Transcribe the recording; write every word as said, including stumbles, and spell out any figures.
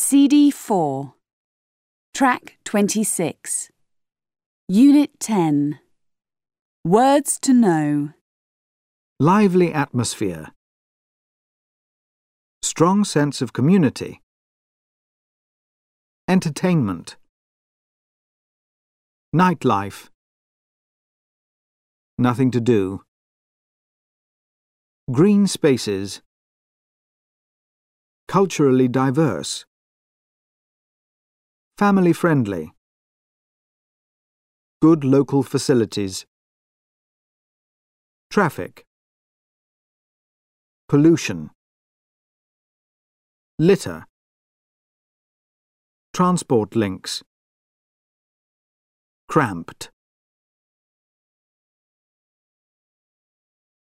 C D four, Track twenty-six, Unit ten, Words to know. Lively atmosphere. Strong sense of community. Entertainment. Nightlife. Nothing to do. Green spaces. Culturally diverse. Family friendly. Good local facilities. Traffic. Pollution. Litter. Transport links. Cramped.